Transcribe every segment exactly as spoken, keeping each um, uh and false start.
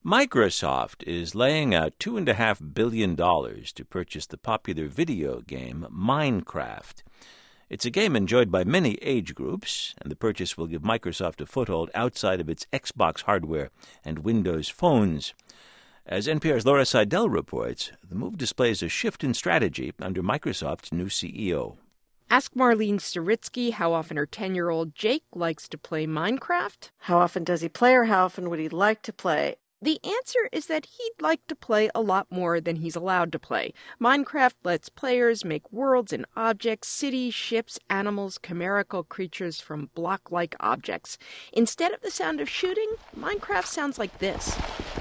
Microsoft is laying out two point five billion dollars to purchase the popular video game Minecraft. It's a game enjoyed by many age groups, and the purchase will give Microsoft a foothold outside of its Xbox hardware and Windows phones. As N P R's Laura Seidel reports, the move displays a shift in strategy under Microsoft's new C E O. Ask Marlene Saritsky how often her ten-year-old Jake likes to play Minecraft. How often does he play, or how often would he like to play? The answer is that he'd like to play a lot more than he's allowed to play. Minecraft lets players make worlds and objects, cities, ships, animals, chimerical creatures from block-like objects. Instead of the sound of shooting, Minecraft sounds like this.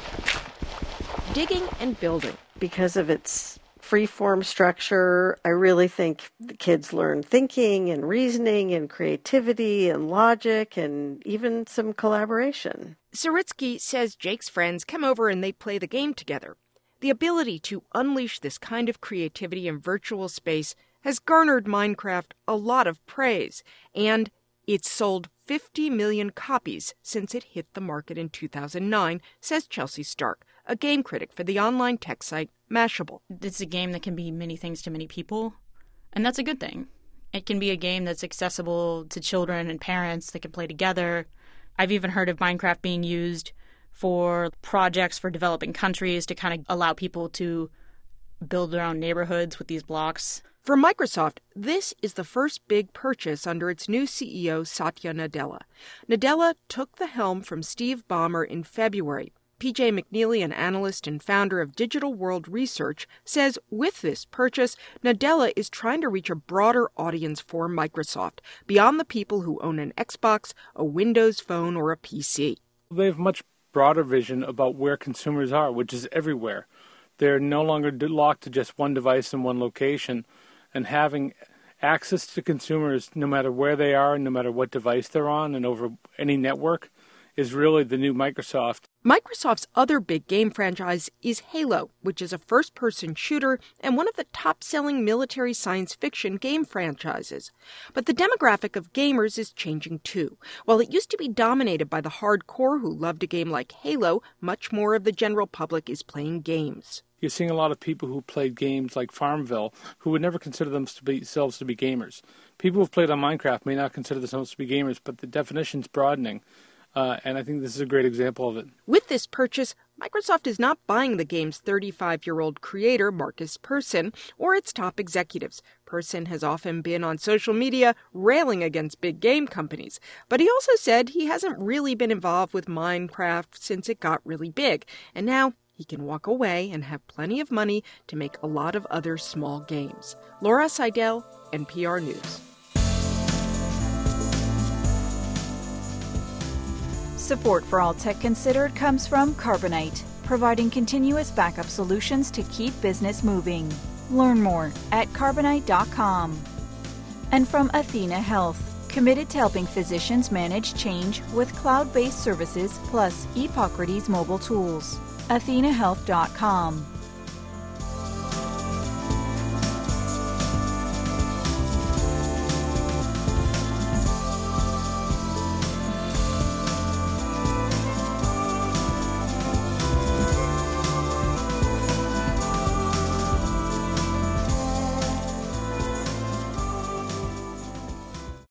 Digging and building. Because of its free-form structure, I really think the kids learn thinking and reasoning and creativity and logic and even some collaboration. Saritsky says Jake's friends come over and they play the game together. The ability to unleash this kind of creativity in virtual space has garnered Minecraft a lot of praise, and it's sold fifty million copies since it hit the market in two thousand nine, says Chelsea Stark, a game critic for the online tech site Mashable. It's a game that can be many things to many people, and that's a good thing. It can be a game that's accessible to children and parents that can play together. I've even heard of Minecraft being used for projects for developing countries to kind of allow people to build their own neighborhoods with these blocks. For Microsoft, this is the first big purchase under its new C E O, Satya Nadella. Nadella took the helm from Steve Ballmer in February. P J McNeely, an analyst and founder of Digital World Research, says with this purchase, Nadella is trying to reach a broader audience for Microsoft, beyond the people who own an Xbox, a Windows phone, or a P C. They have much broader vision about where consumers are, which is everywhere. They're no longer locked to just one device in one location, and having access to consumers no matter where they are and no matter what device they're on and over any network is really the new Microsoft. Microsoft's other big game franchise is Halo, which is a first-person shooter and one of the top-selling military science fiction game franchises. But the demographic of gamers is changing too. While it used to be dominated by the hardcore who loved a game like Halo, much more of the general public is playing games. You're seeing a lot of people who played games like Farmville who would never consider themselves to be gamers. People who've played on Minecraft may not consider themselves to be gamers, but the definition's broadening. Uh, and I think this is a great example of it. With this purchase, Microsoft is not buying the game's thirty-five-year-old creator, Markus Persson, or its top executives. Persson has often been on social media railing against big game companies. But he also said he hasn't really been involved with Minecraft since it got really big. And now he can walk away and have plenty of money to make a lot of other small games. Laura Seidel, N P R News. Support for All Tech Considered comes from Carbonite, providing continuous backup solutions to keep business moving. Learn more at carbonite dot com. And from Athena Health, committed to helping physicians manage change with cloud-based services plus Epocrates mobile tools. athena health dot com.